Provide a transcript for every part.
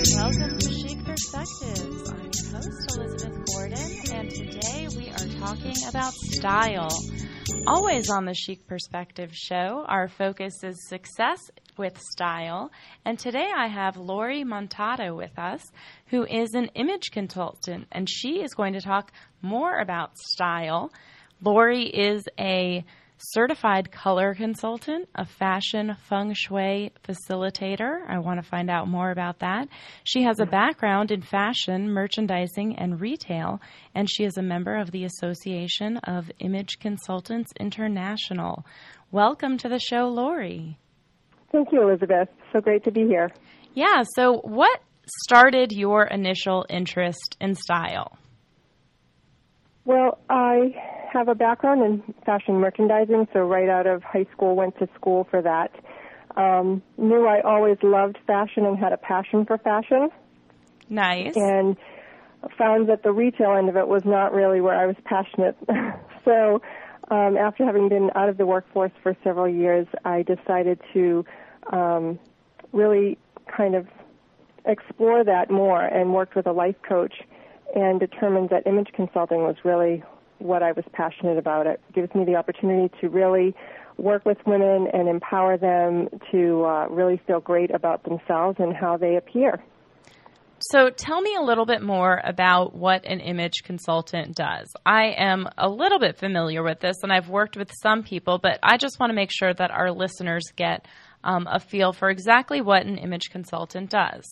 Welcome to Chic Perspectives. I'm your host, Elizabeth Gordon, and today we are talking about style. Always on the Chic Perspectives show, our focus is success with style, and today I have Lori Montato with us, who is an image consultant, and she is going to talk more about style. Lori is a certified color consultant, a fashion feng shui facilitator. I want to find out more about that. She has a background in fashion, merchandising, and retail, and she is a member of the Association of Image Consultants International. Welcome to the show, Lori. Thank you, Elizabeth. So great to be here. Yeah, so what started your initial interest in style? Well, I have a background in fashion merchandising, so right out of high school went to school for that. Knew I always loved fashion and had a passion for fashion. Nice. And found that the retail end of it was not really where I was passionate. So after having been out of the workforce for several years, I decided to really kind of explore that more and worked with a life coach and determined that image consulting was really what I was passionate about. It gives me the opportunity to really work with women and empower them to really feel great about themselves and how they appear. So tell me a little bit more about what an image consultant does. I am a little bit familiar with this, and I've worked with some people, but I just want to make sure that our listeners get a feel for exactly what an image consultant does.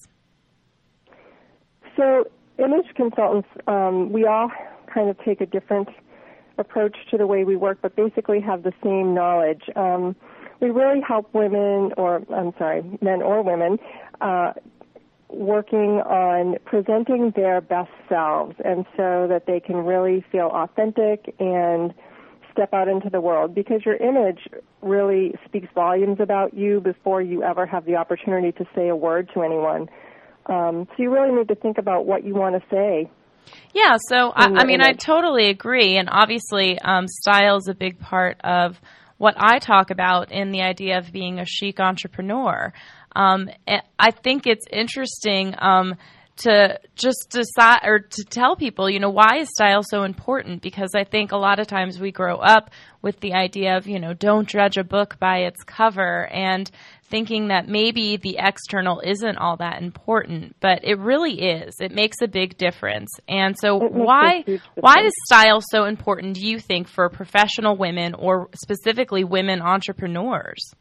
So image consultants, we all kind of take a different approach to the way we work, but basically have the same knowledge. We really help men or women, working on presenting their best selves, and so that they can really feel authentic and step out into the world, because your image really speaks volumes about you before you ever have the opportunity to say a word to anyone. So you really need to think about what you want to say. Yeah, so I totally agree, and obviously style is a big part of what I talk about in the idea of being a chic entrepreneur. I think it's interesting to just decide or to tell people, why is style so important? Because I think a lot of times we grow up with the idea of, don't judge a book by its cover, and thinking that maybe the external isn't all that important, but it really is. It makes a big difference. And so why is style so important, do you think, for professional women or specifically women entrepreneurs?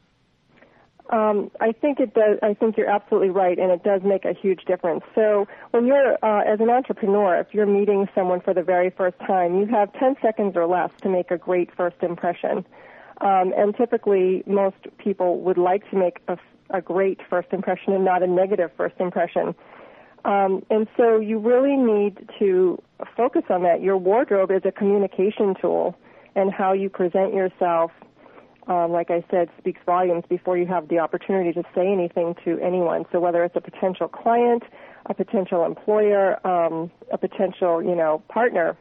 I think it does. I think you're absolutely right, and it does make a huge difference. So when you're, as an entrepreneur, if you're meeting someone for the very first time, you have 10 seconds or less to make a great first impression. And typically, most people would like to make a great first impression and not a negative first impression. And so you really need to focus on that. Your wardrobe is a communication tool, and how you present yourself, like I said, speaks volumes before you have the opportunity to say anything to anyone. So whether it's a potential client, a potential employer, a potential, partner,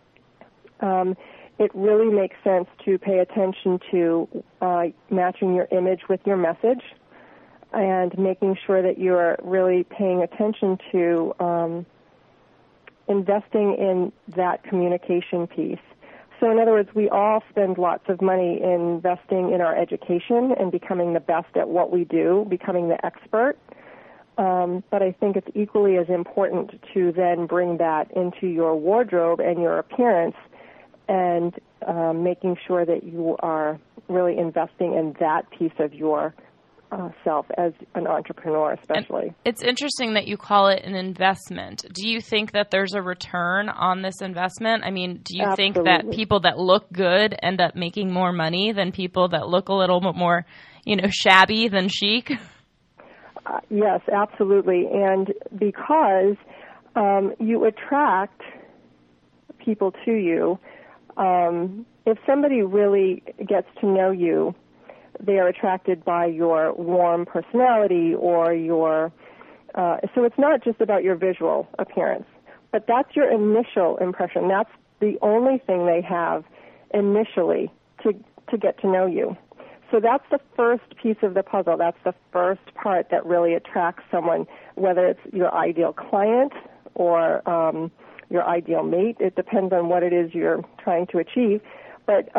it really makes sense to pay attention to matching your image with your message and making sure that you're really paying attention to investing in that communication piece. So in other words, we all spend lots of money investing in our education and becoming the best at what we do, becoming the expert. But I think it's equally as important to then bring that into your wardrobe and your appearance, and making sure that you are really investing in that piece of your self as an entrepreneur, especially. And it's interesting that you call it an investment. Do you think that there's a return on this investment? I mean, do you Absolutely. think that people that look good end up making more money than people that look a little bit more, shabby than chic? Yes, absolutely. And because you attract people to you, if somebody really gets to know you, they are attracted by your warm personality or your, so it's not just about your visual appearance, but that's your initial impression. That's the only thing they have initially to get to know you. So that's the first piece of the puzzle. That's the first part that really attracts someone, whether it's your ideal client or your ideal mate. It depends on what it is you're trying to achieve. But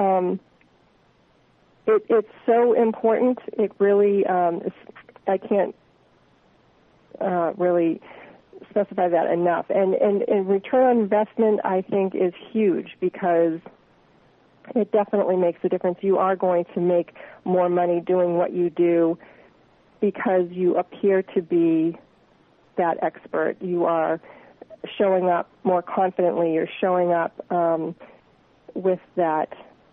it's so important. It really, I can't really specify that enough. And return on investment, I think, is huge because it definitely makes a difference. You are going to make more money doing what you do because you appear to be that expert. You are showing up more confidently. You're showing up with that.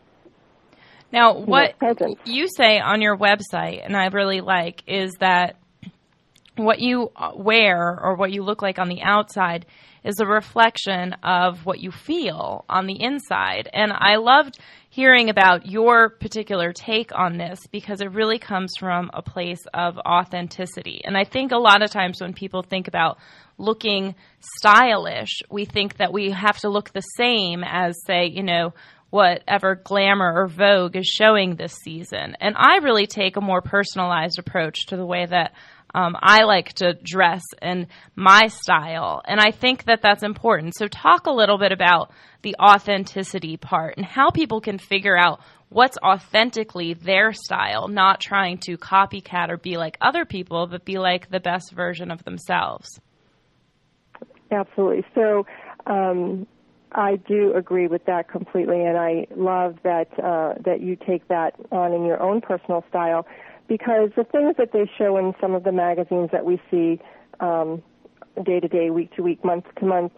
Now, what you say on your website, and I really like, is that what you wear or what you look like on the outside is a reflection of what you feel on the inside. And I loved hearing about your particular take on this because it really comes from a place of authenticity. And I think a lot of times when people think about looking stylish, we think that we have to look the same as, say, whatever Glamour or Vogue is showing this season. And I really take a more personalized approach to the way that I like to dress and my style, and I think that that's important. So talk a little bit about the authenticity part and how people can figure out what's authentically their style, not trying to copycat or be like other people, but be like the best version of themselves. Absolutely. So I do agree with that completely, and I love that that you take that on in your own personal style. Because the things that they show in some of the magazines that we see day to day, week to week, month to month,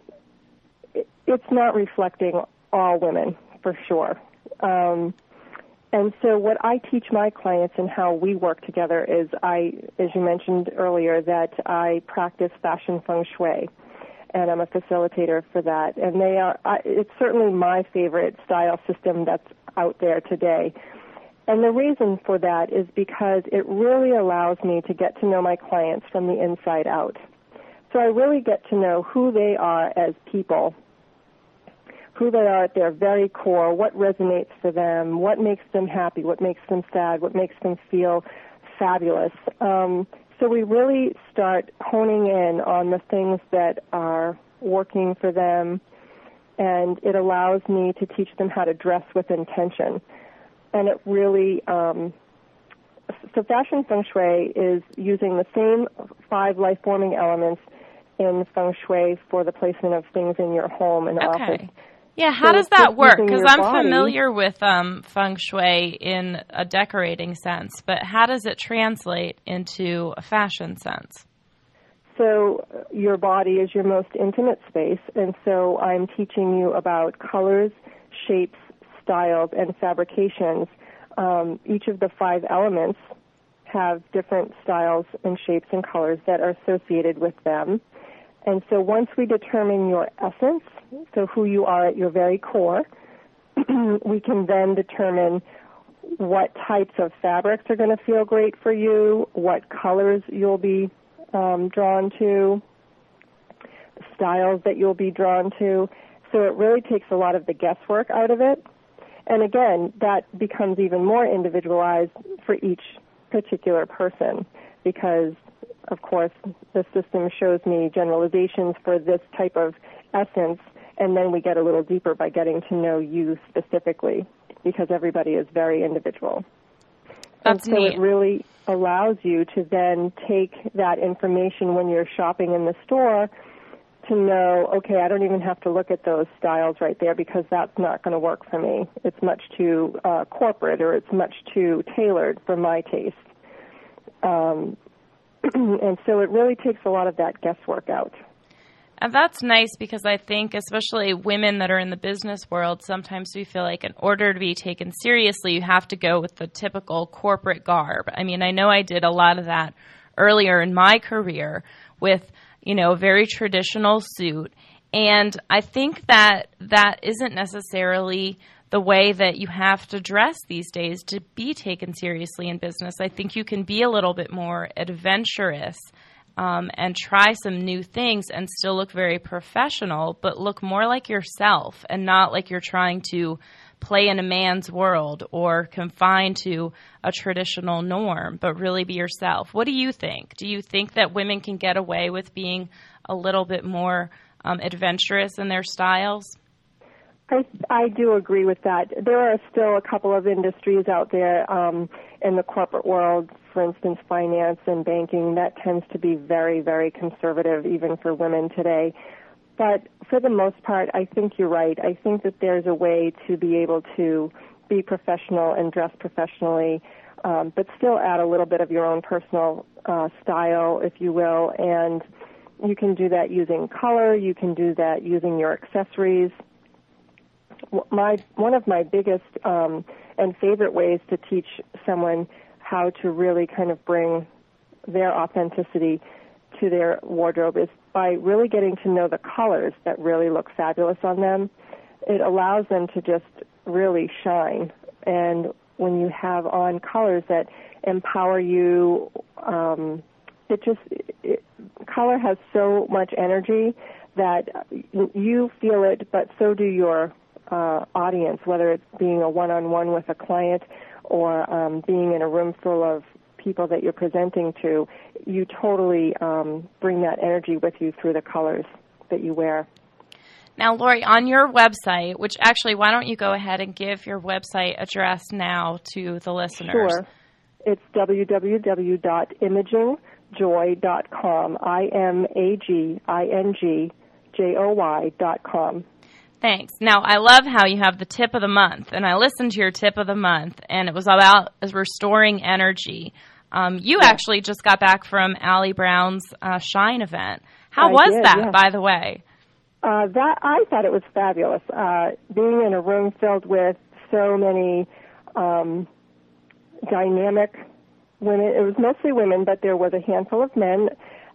it's not reflecting all women for sure. And so what I teach my clients and how we work together is as you mentioned earlier, that I practice fashion feng shui, and I'm a facilitator for that. And it's certainly my favorite style system that's out there today. And the reason for that is because it really allows me to get to know my clients from the inside out. So I really get to know who they are as people, who they are at their very core, what resonates for them, what makes them happy, what makes them sad, what makes them feel fabulous. So we really start honing in on the things that are working for them, and it allows me to teach them how to dress with intention. And it really, so fashion feng shui is using the same 5 life-forming elements in feng shui for the placement of things in your home and office. Yeah, how does that work? Because I'm familiar with feng shui in a decorating sense, but how does it translate into a fashion sense? So your body is your most intimate space, and so I'm teaching you about colors, shapes, styles, and fabrications. Each of the 5 elements have different styles and shapes and colors that are associated with them. And so once we determine your essence, so who you are at your very core, we can then determine what types of fabrics are going to feel great for you, what colors you'll be drawn to, styles that you'll be drawn to. So it really takes a lot of the guesswork out of it. And again, that becomes even more individualized for each particular person because, of course, the system shows me generalizations for this type of essence, and then we get a little deeper by getting to know you specifically because everybody is very individual. That's and so neat. It really allows you to then take that information when you're shopping in the store to know, okay, I don't even have to look at those styles right there because that's not going to work for me. It's much too corporate or it's much too tailored for my taste. And so it really takes a lot of that guesswork out. And that's nice because I think especially women that are in the business world, sometimes we feel like in order to be taken seriously, you have to go with the typical corporate garb. I mean, I know I did a lot of that earlier in my career with a very traditional suit. And I think that that isn't necessarily the way that you have to dress these days to be taken seriously in business. I think you can be a little bit more adventurous and try some new things and still look very professional, but look more like yourself and not like you're trying to play in a man's world or confined to a traditional norm, but really be yourself. What do you think? Do you think that women can get away with being a little bit more adventurous in their styles? I do agree with that. There are still a couple of industries out there in the corporate world, for instance, finance and banking, that tends to be very, very conservative, even for women today. But for the most part, I think you're right. I think that there's a way to be able to be professional and dress professionally, but still add a little bit of your own personal style, if you will. And you can do that using color. You can do that using your accessories. One of my biggest and favorite ways to teach someone how to really kind of bring their authenticity to their wardrobe is by really getting to know the colors that really look fabulous on them. It allows them to just really shine. And when you have on colors that empower you, color has so much energy that you feel it, but so do your audience, whether it's being a one-on-one with a client or being in a room full of people that you're presenting to. You totally bring that energy with you through the colors that you wear. Now, Lori, on your website, which actually, why don't you go ahead and give your website address now to the listeners? Sure. It's www.imagingjoy.com, IMAGINGJOY.com. Thanks. Now, I love how you have the tip of the month, and I listened to your tip of the month, and it was about restoring energy. You actually just got back from Allie Brown's Shine event. How was that, by the way? That I thought it was fabulous. Being in a room filled with so many dynamic women. It was mostly women, but there was a handful of men.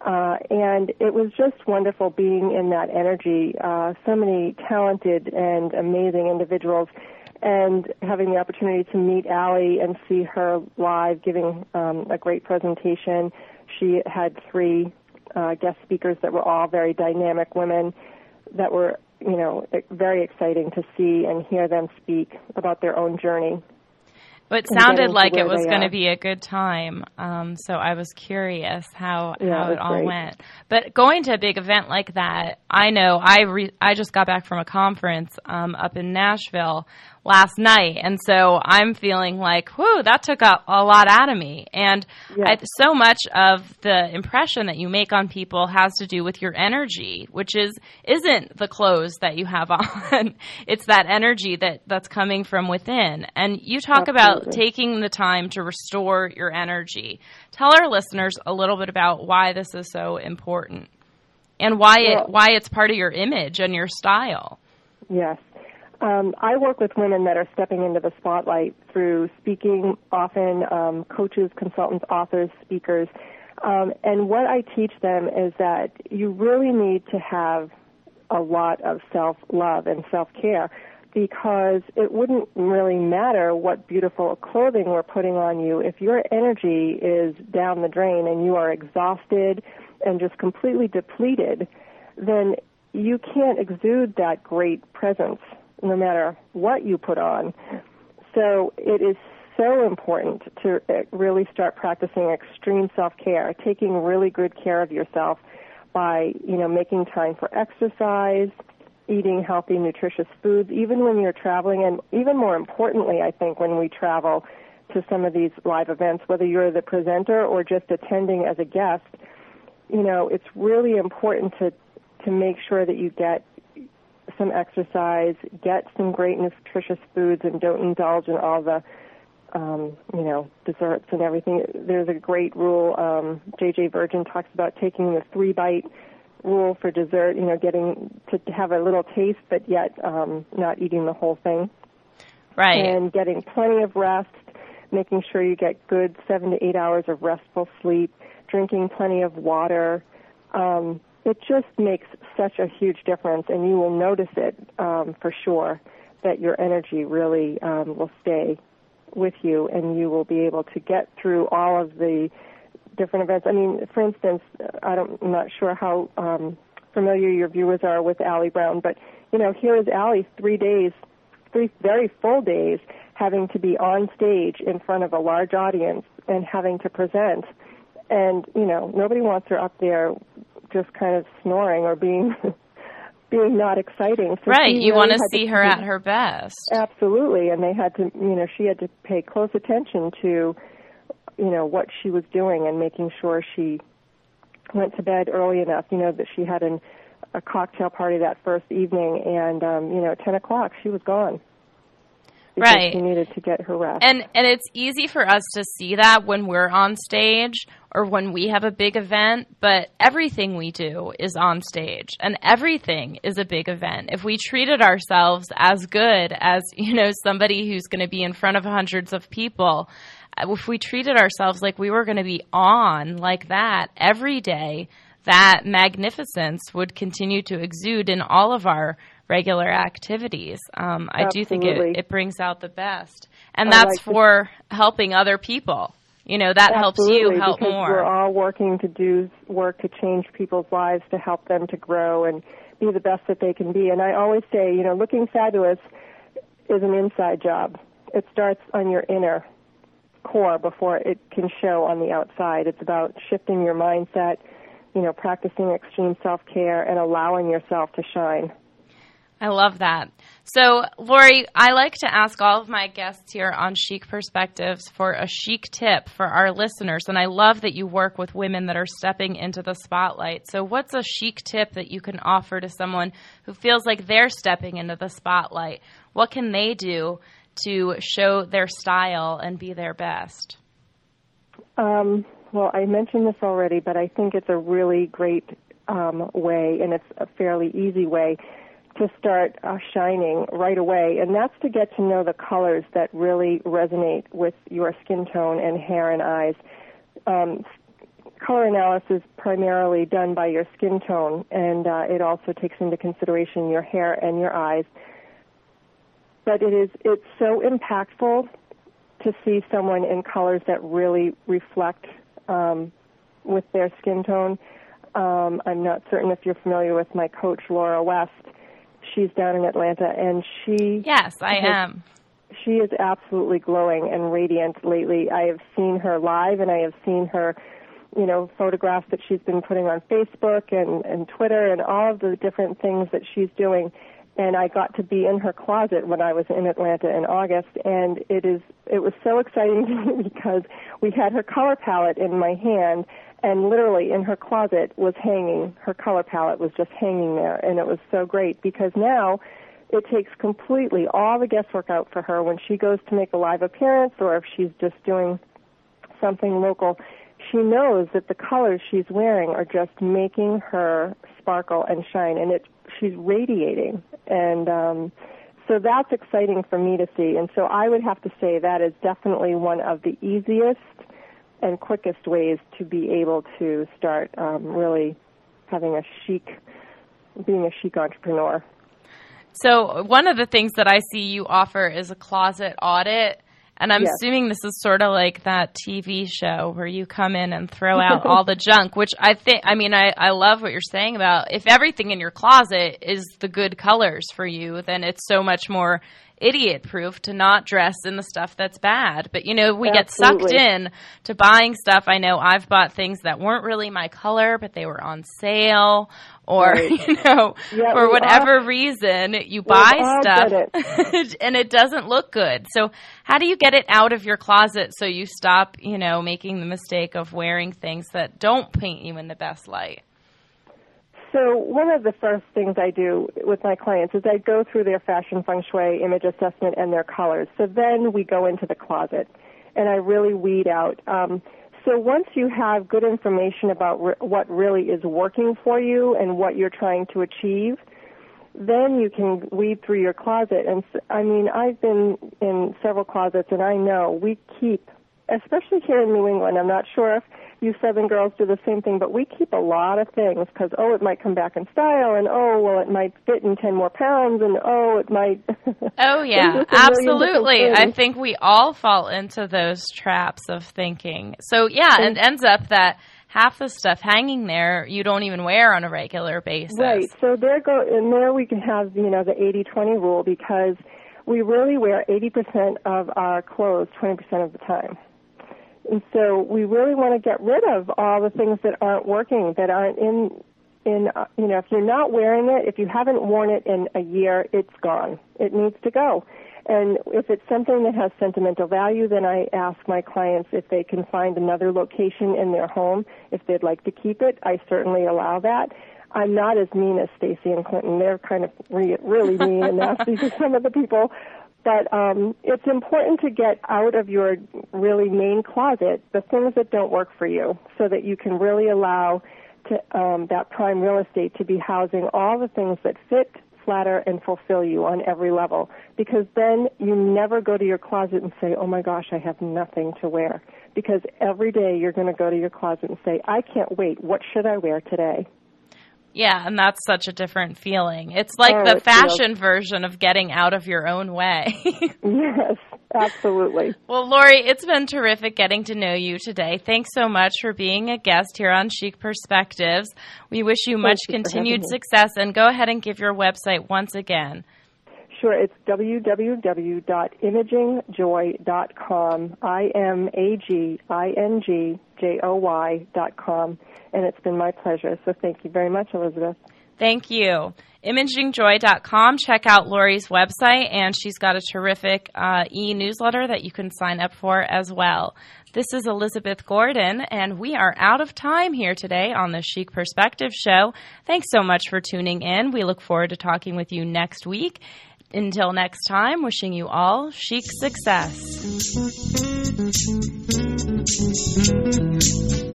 And it was just wonderful being in that energy. So many talented and amazing individuals, and having the opportunity to meet Allie and see her live giving a great presentation. She had 3 guest speakers that were all very dynamic women that were, very exciting to see and hear them speak about their own journey. But it sounded like it was going to be a good time, so I was curious how it all went. But going to a big event like that, I know I just got back from a conference up in Nashville last night, and so I'm feeling like, whew, that took a lot out of me. And so much of the impression that you make on people has to do with your energy, which isn't the clothes that you have on. It's that energy that's coming from within. And you talk about taking the time to restore your energy. Tell our listeners a little bit about why this is so important and why it's part of your image and your style. Yes. I work with women that are stepping into the spotlight through speaking, often coaches, consultants, authors, speakers. And what I teach them is that you really need to have a lot of self-love and self-care, because it wouldn't really matter what beautiful clothing we're putting on you. If your energy is down the drain and you are exhausted and just completely depleted, then you can't exude that great presence no matter what you put on. So it is so important to really start practicing extreme self-care, taking really good care of yourself by, making time for exercise, eating healthy, nutritious foods, even when you're traveling, and even more importantly, I think, when we travel to some of these live events, whether you're the presenter or just attending as a guest, it's really important to make sure that you get some exercise, get some great nutritious foods, and don't indulge in all the, desserts and everything. There's a great rule. J.J. Virgin talks about taking the 3-bite rule for dessert, getting to have a little taste, but yet not eating the whole thing. Right. And getting plenty of rest, making sure you get good 7 to 8 hours of restful sleep, drinking plenty of water. It just makes such a huge difference, and you will notice it for sure, that your energy really will stay with you, and you will be able to get through all of the different events. I mean, for instance, I'm not sure how familiar your viewers are with Allie Brown, but, here is Allie 3 days 3 very full days having to be on stage in front of a large audience and having to present. And, nobody wants her up there just kind of snoring or being being not exciting. So right, you want to see her at her best. Absolutely, and they had to, she had to pay close attention to, what she was doing and making sure she went to bed early enough, that she had a cocktail party that first evening, and, at 10 o'clock she was gone. Because right. she needed to get her rest. And it's easy for us to see that when we're on stage or when we have a big event, but everything we do is on stage, and everything is a big event. If we treated ourselves as good as, somebody who's going to be in front of hundreds of people, if we treated ourselves like we were going to be on like that every day, that magnificence would continue to exude in all of our regular activities. I do think it brings out the best. And that's for helping other people. That helps you help because more. We're all working to do work to change people's lives, to help them to grow and be the best that they can be. And I always say, looking fabulous is an inside job. It starts on your inner core before it can show on the outside. It's about shifting your mindset, practicing extreme self-care and allowing yourself to shine. I love that. So, Lori, I like to ask all of my guests here on Chic Perspectives for a chic tip for our listeners, and I love that you work with women that are stepping into the spotlight. So what's a chic tip that you can offer to someone who feels like they're stepping into the spotlight? What can they do to show their style and be their best? Well, I mentioned this already, but I think it's a really great way, and it's a fairly easy way to start shining right away, and that's to get to know the colors that really resonate with your skin tone and hair and eyes. Color analysis is primarily done by your skin tone, and it also takes into consideration your hair and your eyes. But it's so impactful to see someone in colors that really reflect with their skin tone. I'm not certain if you're familiar with my coach, Laura West. She's down in Atlanta, and Yes, I am. She is absolutely glowing and radiant lately. I have seen her live, and I have seen her, photographs that she's been putting on Facebook and Twitter and all of the different things that she's doing. And I got to be in her closet when I was in Atlanta in August, and it was so exciting to me because we had her color palette in my hand, and literally in her closet was hanging, her color palette was just hanging there, and it was so great because now it takes completely all the guesswork out for her when she goes to make a live appearance or if she's just doing something local. She knows that the colors she's wearing are just making her sparkle and shine, and she's radiating. And so that's exciting for me to see. And so I would have to say that is definitely one of the easiest and quickest ways to be able to start really having being a chic entrepreneur. So one of the things that I see you offer is a closet audit. And I'm assuming this is sort of like that TV show where you come in and throw out all the junk, which I love what you're saying about if everything in your closet is the good colors for you, then it's so much more idiot-proof to not dress in the stuff that's bad. But, we get sucked in to buying stuff. I know I've bought things that weren't really my color, but they were on sale. Or, for whatever reason, you buy stuff and it doesn't look good. So how do you get it out of your closet so you stop, making the mistake of wearing things that don't paint you in the best light? So one of the first things I do with my clients is I go through their fashion feng shui image assessment and their colors. So then we go into the closet, and I really weed out. So once you have good information about what really is working for you and what you're trying to achieve, then you can weed through your closet. And I've been in several closets, and I know we keep, especially here in New England, I'm not sure if you Southern girls do the same thing, but we keep a lot of things because, it might come back in style, and, it might fit in 10 more pounds, and, it might... Oh, yeah, absolutely. I think we all fall into those traps of thinking. So, and it ends up that half the stuff hanging there you don't even wear on a regular basis. Right. So there we can have, the 80-20 rule because we really wear 80% of our clothes 20% of the time. And so we really want to get rid of all the things that aren't working, that aren't if you're not wearing it, if you haven't worn it in a year, it's gone. It needs to go. And if it's something that has sentimental value, then I ask my clients if they can find another location in their home. If they'd like to keep it, I certainly allow that. I'm not as mean as Stacy and Clinton. They're kind of really mean and nasty to some of the people. But it's important to get out of your really main closet the things that don't work for you so that you can really allow that prime real estate to be housing all the things that fit, flatter, and fulfill you on every level. Because then you never go to your closet and say, oh my gosh, I have nothing to wear. Because every day you're going to go to your closet and say, I can't wait. What should I wear today? Yeah, and that's such a different feeling. It's like the fashion version of getting out of your own way. Yes, absolutely. Well, Lori, it's been terrific getting to know you today. Thanks so much for being a guest here on Chic Perspectives. We wish you much continued success, and go ahead and give your website once again. Sure, it's www.imagingjoy.com, IMAGINGJOY.com, and it's been my pleasure. So thank you very much, Elizabeth. Thank you. ImagingJoy.com. Check out Lori's website, and she's got a terrific e-newsletter that you can sign up for as well. This is Elizabeth Gordon, and we are out of time here today on the Chic Perspective Show. Thanks so much for tuning in. We look forward to talking with you next week. Until next time, wishing you all chic success.